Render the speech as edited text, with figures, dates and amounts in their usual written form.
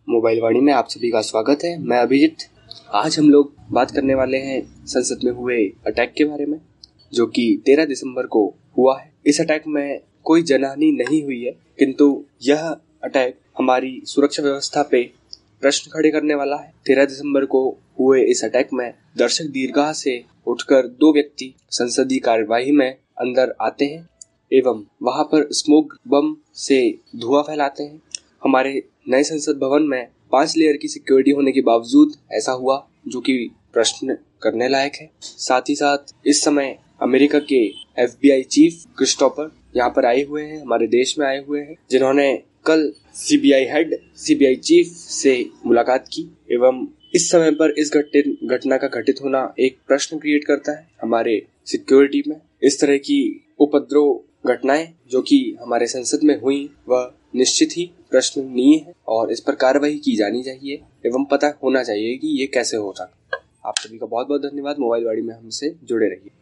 Mobile वाणी में आप सभी का स्वागत है। मैं अभिजीत। आज हम लोग बात करने वाले हैं संसद में हुए अटैक के बारे में, जो कि 13 दिसंबर को हुआ है। इस अटैक में कोई जनहानि नहीं हुई है, किंतु यह अटैक हमारी सुरक्षा व्यवस्था पे प्रश्न खड़े करने वाला है। 13 दिसंबर को हुए इस अटैक में दर्शक दीर्घा से उठकर 2 व्यक्ति संसदीय कार्यवाही में अंदर आते हैं एवं वहां पर स्मोक बम से धुआं फैलाते हैं। हमारे नए संसद भवन में 5 लेयर की सिक्योरिटी होने के बावजूद ऐसा हुआ, जो कि प्रश्न करने लायक है। साथ ही साथ इस समय अमेरिका के FBI चीफ क्रिस्टोफर यहाँ पर आए हुए हैं, हमारे देश में आए हुए हैं, जिन्होंने कल CBI हेड, CBI चीफ से मुलाकात की एवं इस समय पर इस घटना का घटित होना एक प्रश्न क्रिएट करता है हमारे सिक्योरिटी में। इस तरह की उपद्रव घटनाएं जो कि हमारे संसद में हुई वह निश्चित ही प्रश्ननीय है और इस पर कार्रवाई की जानी चाहिए एवं पता होना चाहिए कि ये कैसे हो रहा। आप सभी का बहुत बहुत धन्यवाद। मोबाइल वाणी में हमसे जुड़े रहिए।